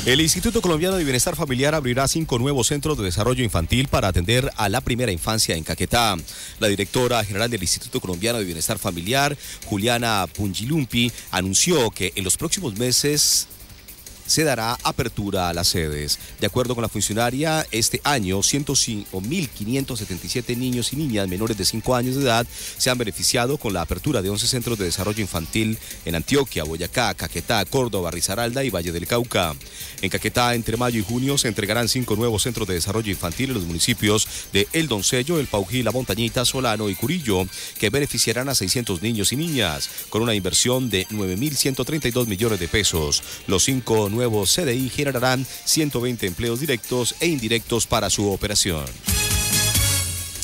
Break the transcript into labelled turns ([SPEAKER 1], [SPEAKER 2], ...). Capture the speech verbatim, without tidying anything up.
[SPEAKER 1] El Instituto Colombiano de Bienestar Familiar abrirá cinco nuevos centros de desarrollo infantil para atender a la primera infancia en Caquetá. La directora general del Instituto Colombiano de Bienestar Familiar, Juliana Pungilumpi, anunció que en los próximos meses se dará apertura a las sedes. De acuerdo con la funcionaria, este año mil quinientos setenta y siete niños y niñas menores de cinco años de edad se han beneficiado con la apertura de once centros de desarrollo infantil en Antioquia, Boyacá, Caquetá, Córdoba, Risaralda y Valle del Cauca. En Caquetá, entre mayo y junio, se entregarán cinco nuevos centros de desarrollo infantil en los municipios de El Doncello, El Paují, La Montañita, Solano y Curillo, que beneficiarán a seiscientos niños y niñas, con una inversión de nueve mil ciento treinta y dos millones de pesos. Los cinco nuevos C D I generarán ciento veinte empleos directos e indirectos para su operación.